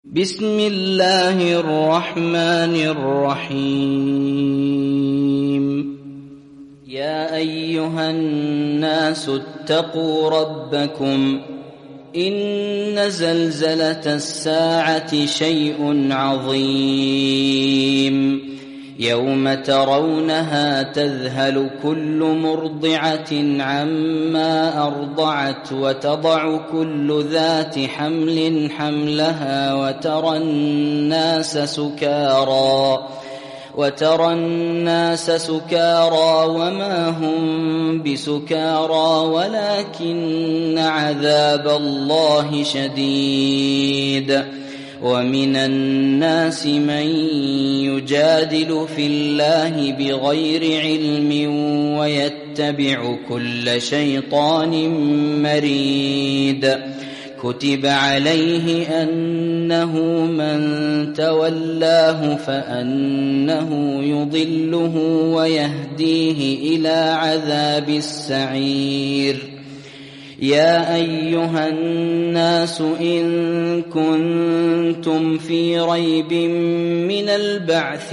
بسم الله الرحمن الرحيم. يا أيها الناس اتقوا ربكم إن زلزلة الساعة شيء عظيم يوم ترونها تذهل كل مرضعة عما أرضعت وتضع كل ذات حمل حملها وترى الناس سكارى وما هم بسكارى ولكن عذاب الله شديد. ومن الناس من يجادل في الله بغير علم ويتبع كل شيطان مريد. كتب عليه أنه من تولاه فأنه يضله ويهديه إلى عذاب السعير. يا أيها الناس إن كنتم في ريب من البعث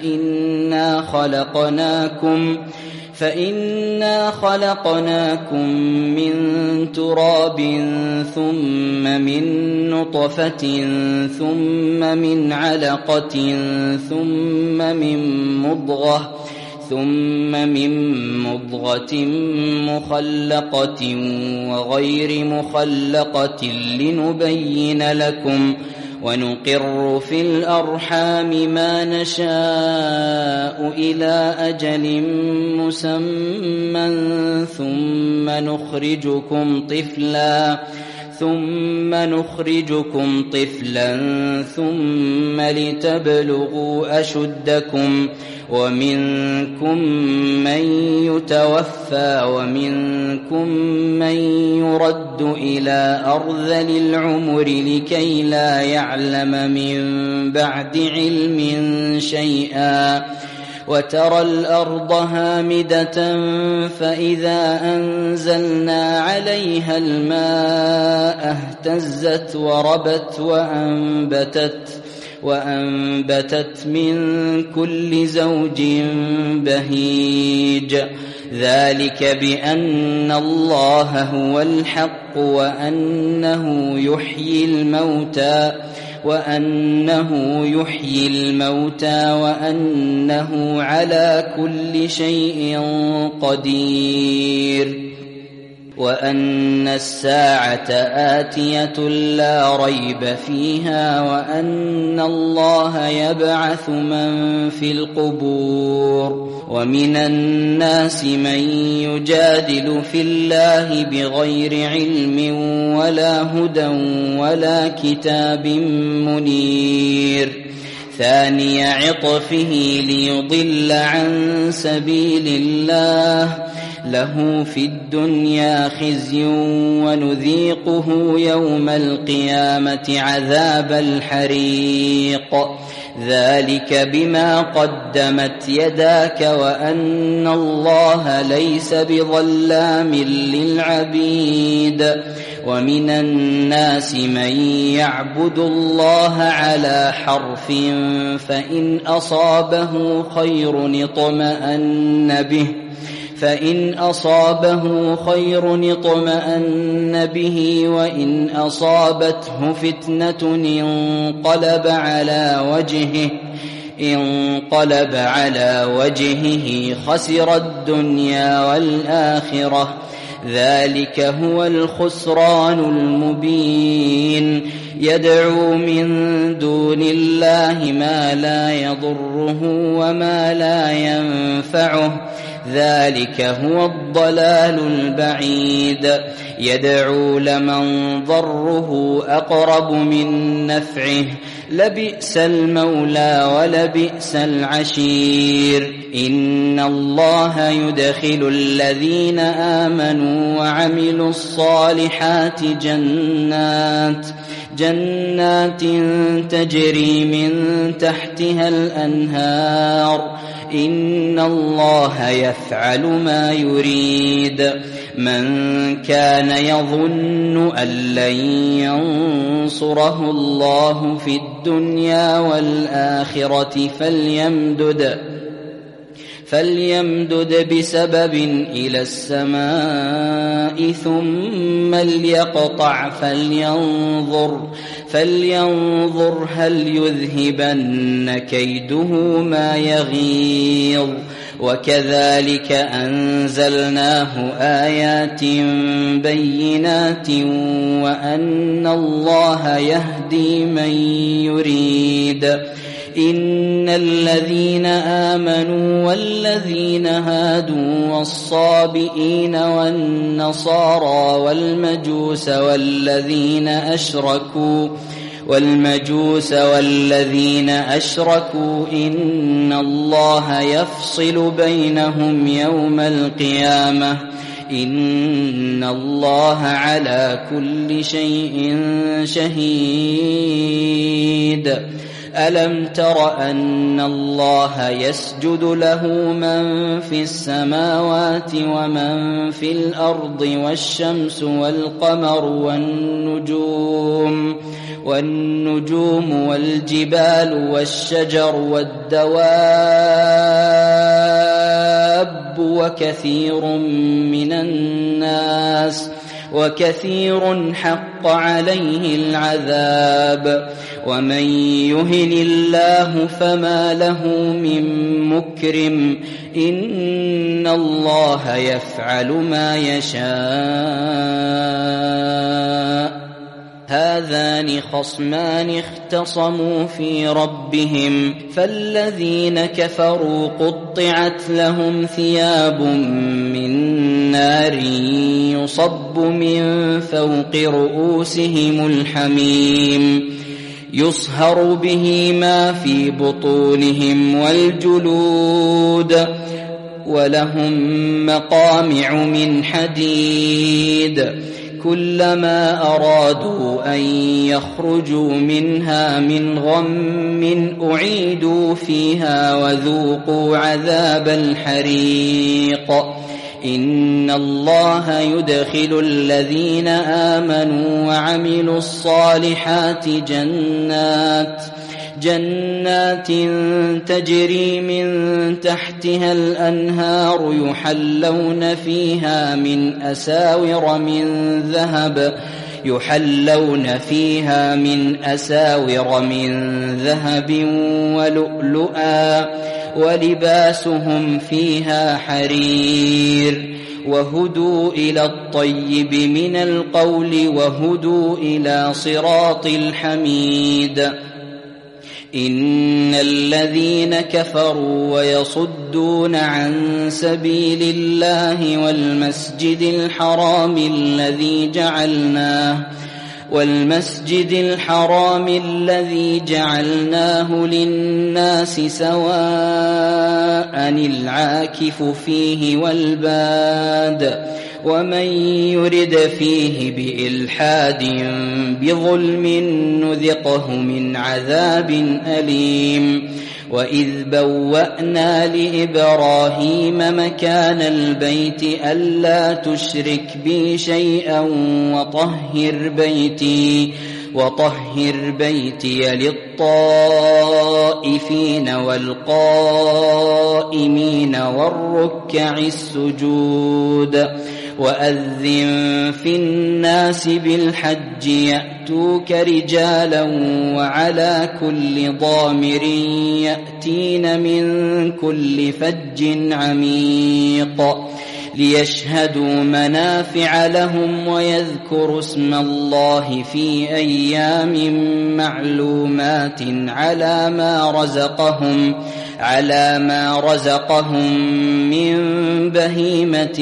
فإنا خلقناكم من تراب ثم من نطفة ثم من علقة ثم من مضغة مخلقة وغير مخلقة لنبين لكم ونقر في الأرحام ما نشاء إلى أجل مسمى ثم نخرجكم طفلا ثم لتبلغوا أشدكم ومنكم من يتوفى ومنكم من يرد إلى أرذل العمر لكي لا يعلم من بعد علم شيئا. وترى الأرض هامدة فإذا أنزلنا عليها الماء اهتزت وربت وأنبتت من كل زوج بهيج. ذلك بأن الله هو الحق وأنه يحيي الموتى وأنه على كل شيء قدير. وأن الساعة آتية لا ريب فيها وأن الله يبعث من في القبور. ومن الناس من يجادل في الله بغير علم ولا هدى ولا كتاب منير. ثاني عطفه ليضل عن سبيل الله له في الدنيا خزي ونذيقه يوم القيامة عذاب الحريق. ذلك بما قدمت يداك وأن الله ليس بظلام للعبيد. ومن الناس من يعبد الله على حرف فإن أصابه خير اطمأن به وإن أصابته فتنة انقلب على وجهه خسر الدنيا والآخرة. ذلك هو الخسران المبين. يدعو من دون الله ما لا يضره وما لا ينفعه. ذلك هو الضلال البعيد. يدعو لمن ضره أقرب من نفعه. لبئس المولى ولبئس العشير. إن الله يدخل الذين آمنوا وعملوا الصالحات جنات تجري من تحتها الأنهار. إن الله يفعل ما يريد. من كان يظن أن لن ينصره الله في الدنيا والآخرة فليمدد بسبب إلى السماء ثم ليقطع فلينظر هل يذهبن كيده ما يغيظ. وكذلك أنزلناه آيات بينات وأن الله يهدي من يريد. إن الذين آمنوا والذين هادوا والصابئين والنصارى والمجوس والذين أشركوا إن الله يفصل بينهم يوم القيامة إن الله على كل شيء شهيد. ألم تر أن الله يسجد له من في السماوات ومن في الأرض والشمس والقمر والنجوم والجبال والشجر والدواب وكثير حق عليه العذاب. ومن يهن الله فما له من مكرم إن الله يفعل ما يشاء. هذان خصمان اختصموا في ربهم فالذين كفروا قطعت لهم ثياب من نار يصب من فوق رؤوسهم الحميم يصهر به ما في بطونهم والجلود ولهم مقامع من حديد كلما أرادوا أن يخرجوا منها من غم أعيدوا فيها وذوقوا عذاب الحريق. إن الله يدخل الذين آمنوا وعملوا الصالحات جنات تجري من تحتها الأنهار يحلون فيها من أساور من ذهب ولؤلؤا ولباسهم فيها حرير وهدوا إلى الطيب من القول وهدوا إلى صراط الحميد. إن الذين كفروا ويصدون عن سبيل الله والمسجد الحرام الذي جعلناه للناس سواء العاكف فيه والباد ومن يرد فيه بإلحاد بظلم نذقه من عذاب أليم. وإذ بوأنا لإبراهيم مكان البيت ألا تشرك بي شيئا وطهر بيتي للطائفين والقائمين والركع السجود. وأذن في الناس بالحج يأتوك رجالا وعلى كل ضامر يأتين من كل فج عميق ليشهدوا منافع لهم ويذكروا اسم الله في أيام معلومات على ما رزقهم من بهيمة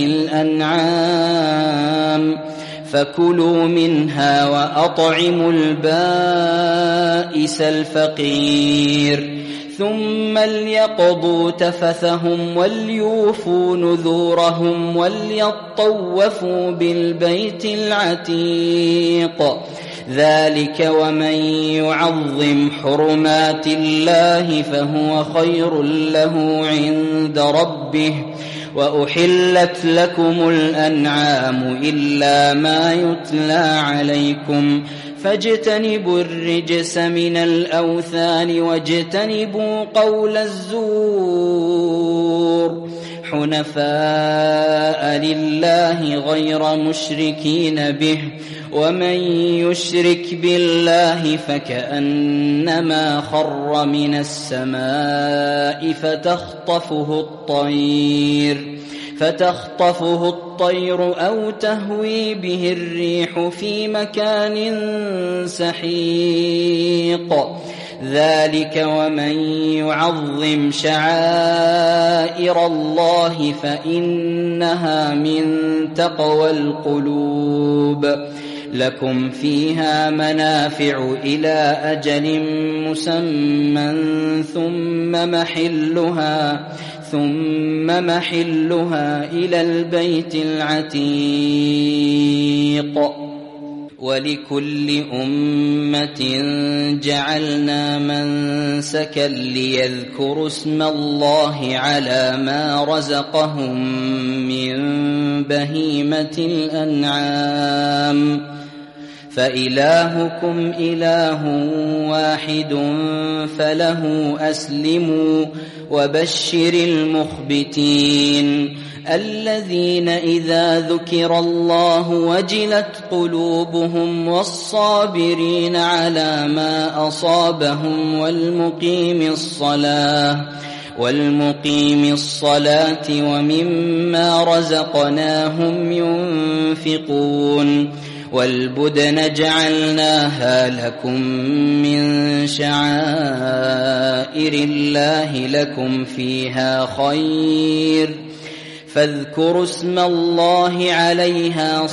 الأنعام فكلوا منها وأطعموا البائس الفقير ثم ليقضوا تفثهم وليوفوا نذورهم وليطوفوا بالبيت العتيق. ذلك ومن يعظم حرمات الله فهو خير له عند ربه وأحلت لكم الأنعام إلا ما يتلى عليكم فاجتنبوا الرجس من الأوثان واجتنبوا قول الزور حنفاء لله غير مشركين به ومن يشرك بالله فكأنما خر من السماء فتخطفه الطير أو تهوي به الريح في مكان سحيق ذلك ومن يعظم شعائر الله فإنها من تقوى القلوب لكم فيها منافع إلى أجل مسمى ثم محلها إلى البيت العتيق ولكل أمة جعلنا منسكا ليذكروا اسم الله على ما رزقهم من بهيمة الأنعام فإلهكم إله واحد فله أسلموا وبشر المخبتين الذين إذا ذكر الله وجلت قلوبهم والصابرين على ما أصابهم والمقيم الصلاة ومما رزقناهم ينفقون والبدن جعلناها لكم من شعائر الله لكم فيها خير فاذكروا اسم الله عليها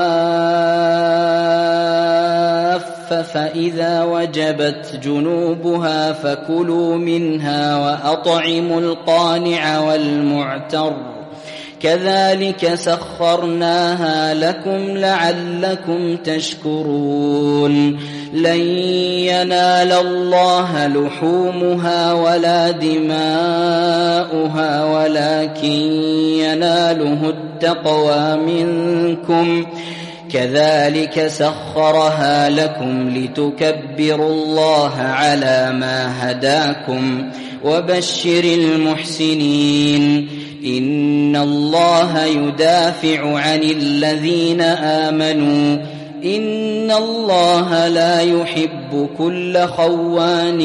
صواف فإذا وجبت جنوبها فكلوا منها وأطعموا القانع والمعتر كذلك سخرناها لكم لعلكم تشكرون لن ينال الله لحومها ولا دماؤها ولكن يناله التقوى منكم كذلك سخرها لكم لتكبروا الله على ما هداكم وبشر المحسنين إن الله يدافع عن الذين آمنوا إن الله لا يحب كل خوان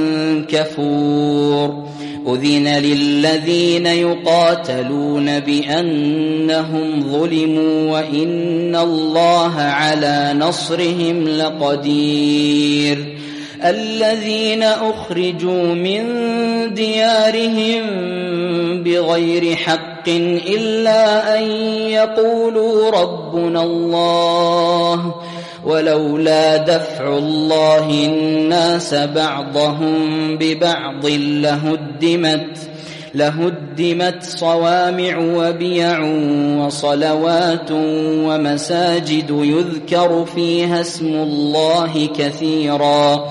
كفور أذن للذين يقاتلون بأنهم ظلموا وإن الله على نصرهم لقدير الذين أخرجوا من ديارهم بغير حق إلا أن يقولوا ربنا الله ولولا دفع الله الناس بعضهم ببعض لهدمت صوامع وبيع وصلوات ومساجد يذكر فيها اسم الله كثيرا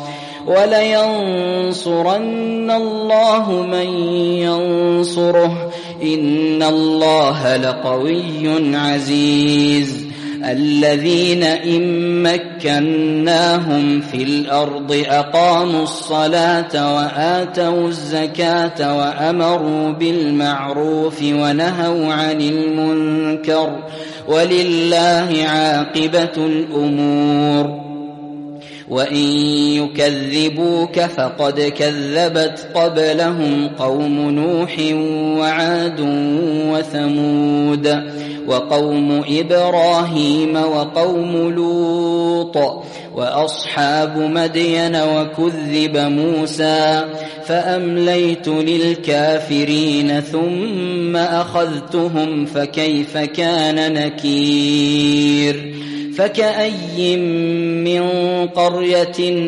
ولينصرن الله من ينصره إن الله لقوي عزيز الذين إن مكناهم في الأرض أقاموا الصلاة وآتوا الزكاة وأمروا بالمعروف ونهوا عن المنكر ولله عاقبة الأمور وإن يكذبوك فقد كذبت قبلهم قوم نوح وعاد وثمود وقوم إبراهيم وقوم لوط وأصحاب مدين وكذب موسى فأمليت للكافرين ثم أخذتهم فكيف كان نكير فكأي من قرية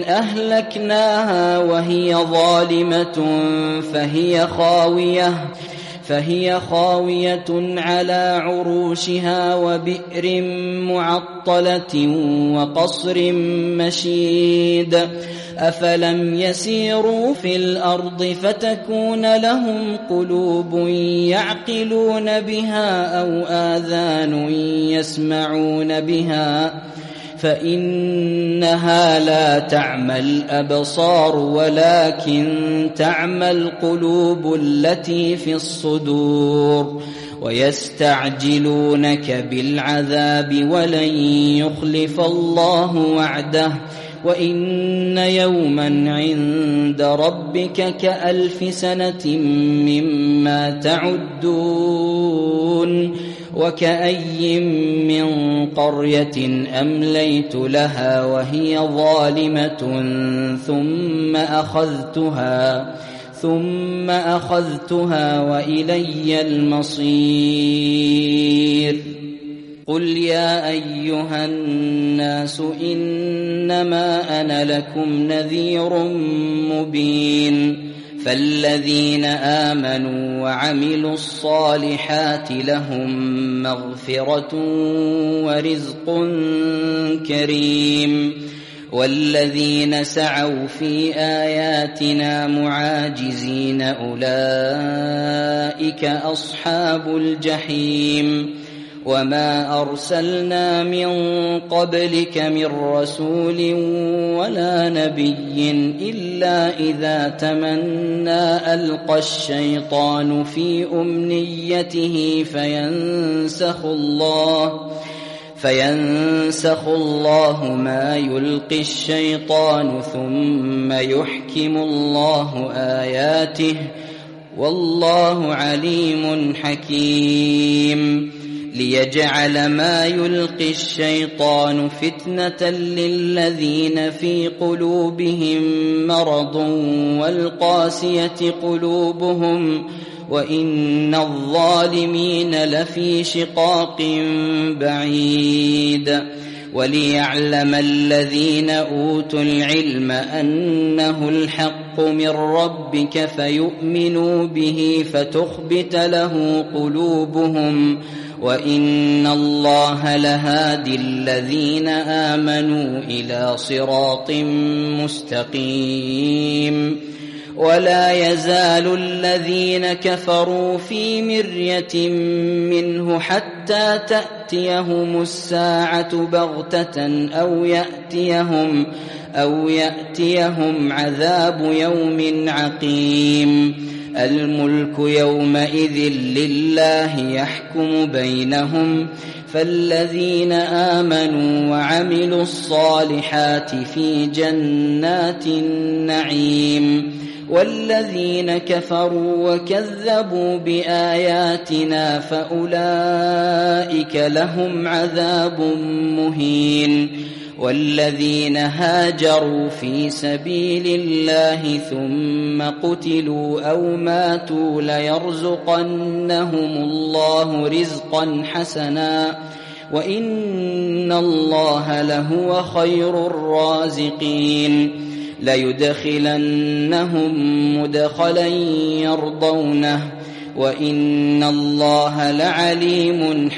فهي خاوية على عروشها وبئر معطلة وقصر مشيد أفلم يسيروا في الأرض فتكون لهم قلوب يعقلون بها أو آذان يسمعون بها فإنها لا تعمى الأبصار ولكن تعمى القلوب التي في الصدور ويستعجلونك بالعذاب ولن يخلف الله وعده وإن يوما عند ربك كألف سنة مما تعدون وكأي من قرية أمليت لها وهي ظالمة ثم أخذتها وإلي المصير قل يا أيها الناس إنما أنا لكم نذير مبين فالذين آمنوا وعملوا الصالحات لهم مغفرة ورزق كريم والذين سعوا في آياتنا معاجزين أولئك أصحاب الجحيم وما أرسلنا من قبلك من رسول ولا نبي إلا إذا تمنى ألقى الشيطان في أمنيته فينسخ الله ما يلقي الشيطان ثم يحكم الله آياته والله عليم حكيم ليجعل ما يلقي الشيطان فتنة للذين في قلوبهم مرض والقاسية قلوبهم وإن الظالمين لفي شقاق بعيد وليعلم الذين أوتوا العلم أنه الحق من ربك فيؤمنوا به فتخبت له قلوبهم وإن الله لهادي الذين آمنوا إلى صراط مستقيم ولا يزال الذين كفروا في مرية منه حتى تأتيهم الساعة بغتة أو يأتيهم عذاب يوم عقيم الملك يومئذ لله يحكم بينهم فالذين آمنوا وعملوا الصالحات في جنات النعيم والذين كفروا وكذبوا بآياتنا فأولئك لهم عذاب مهين والذين هاجروا في سبيل الله ثم قتلوا أو ماتوا ليرزقنهم الله رزقا حسنا وإن الله لهو خير الرازقين ليدخلنهم مدخلا يرضونه وإن الله لعليم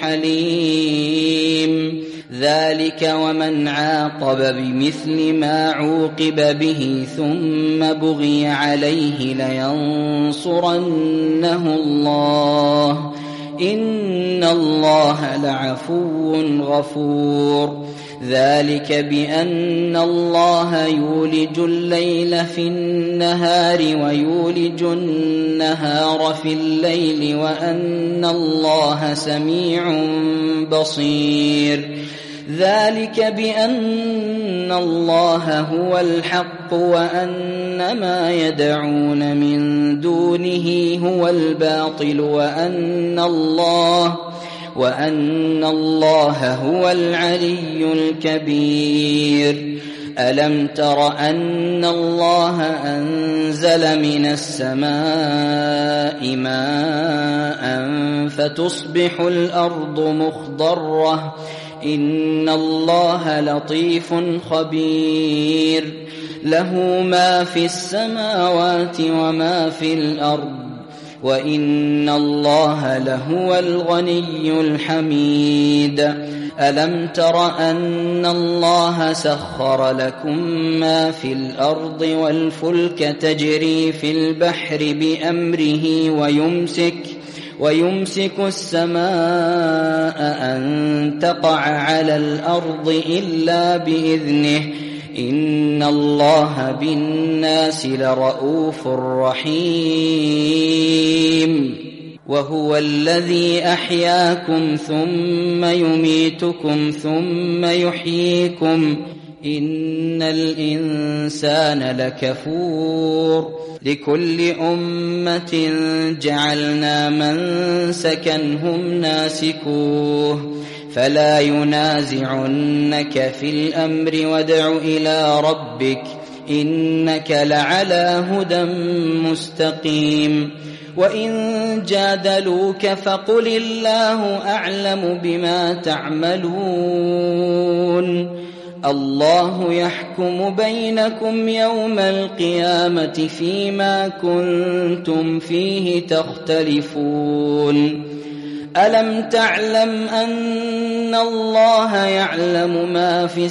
حليم ذلك ومن عاقب بمثل ما عوقب به ثم بغي عليه لينصرنه الله إن الله لعفو غفور ذلك بأن الله يولج الليل في النهار ويولج النهار في الليل وأن الله سميع بصير ذلك بأن الله هو الحق وأن ما يدعون من دونه هو الباطل وأن الله هو العلي الكبير ألم تر أن الله أنزل من السماء ماء فتصبح الأرض مخضرة إن الله لطيف خبير له ما في السماوات وما في الأرض وإن الله لهو الغني الحميد. ألم تر أن الله سخر لكم ما في الأرض والفلك تجري في البحر بأمره ويمسك السماء أن تقع على الأرض إلا بإذنه إن الله بالناس لرءوف رحيم. وهو الذي أحياكم ثم يميتكم ثم يحييكم إن الإنسان لكفور. لكل أمة جعلنا منسكا هم ناسكوه فلا ينازعنك في الأمر وادع إلى ربك إنك لعلى هدى مستقيم. وإن جادلوك فقل الله أعلم بما تعملون الله يحكم بينكم يوم القيامة فيما كنتم فيه تختلفون. ألم تعلم أن الله يعلم ما في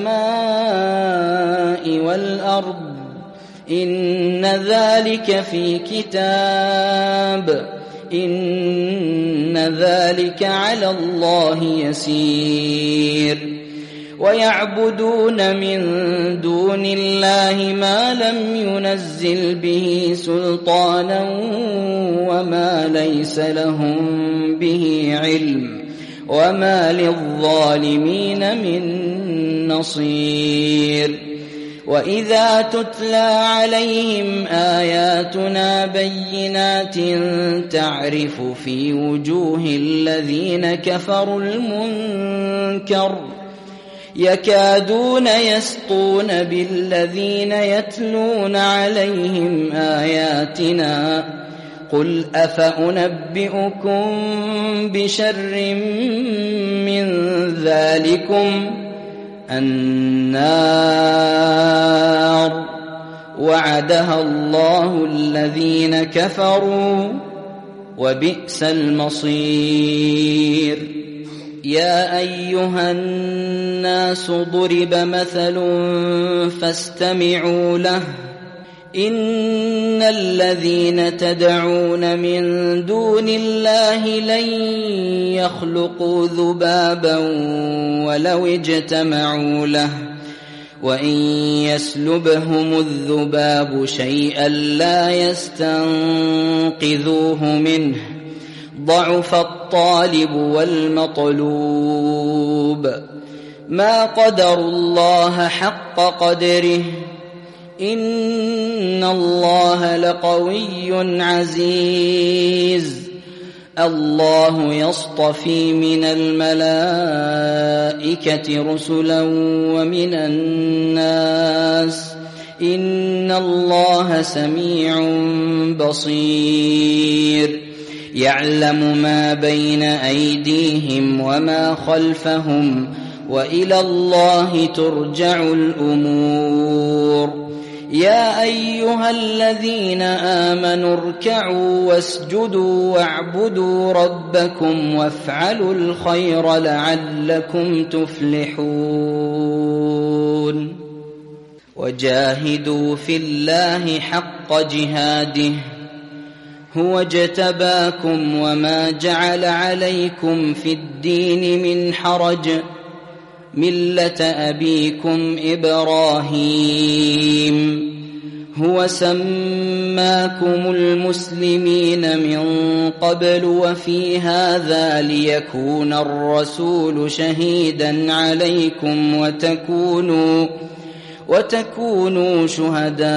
السماء والأرض إن ذلك في كتاب إن ذلك على الله يسير. ويعبدون من دون الله ما لم ينزل به سلطانا وما ليس لهم به علم وما للظالمين من نصير. وإذا تتلى عليهم آياتنا بينات تعرف في وجوه الذين كفروا المنكر يكادون يسطون بالذين يتلون عليهم آياتنا قل أفأنبئكم بشر من ذلكم النار وعدها الله الذين كفروا وبئس المصير. يا أيها الناس ضرب مثل فاستمعوا له إن الذين تدعون من دون الله لن يخلقوا ذبابا ولو اجتمعوا له وإن يسلبهم الذباب شيئا لا يستنقذوه منه ضعف الطالب والمطلوب. ما قدروا الله حق قدره إن الله لقوي عزيز. الله يصطفي من الملائكة رسلا ومن الناس إن الله سميع بصير. يعلم ما بين أيديهم وما خلفهم وإلى الله ترجع الأمور. يا أيها الذين آمنوا اركعوا واسجدوا واعبدوا ربكم وافعلوا الخير لعلكم تفلحون. وجاهدوا في الله حق جهاده هو اجتباكم وما جعل عليكم في الدين من حرج ملة أبيكم إبراهيم هو سماكم المسلمين من قبل وفي هذا ليكون الرسول شهيدا عليكم وتكونوا شهداء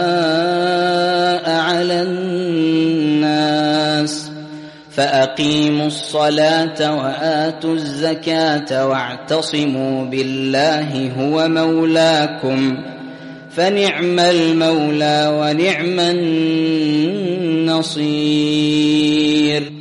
على الناس فأقيموا الصلاة وآتوا الزكاة واعتصموا بالله هو مولاكم فنعم المولى ونعم النصير.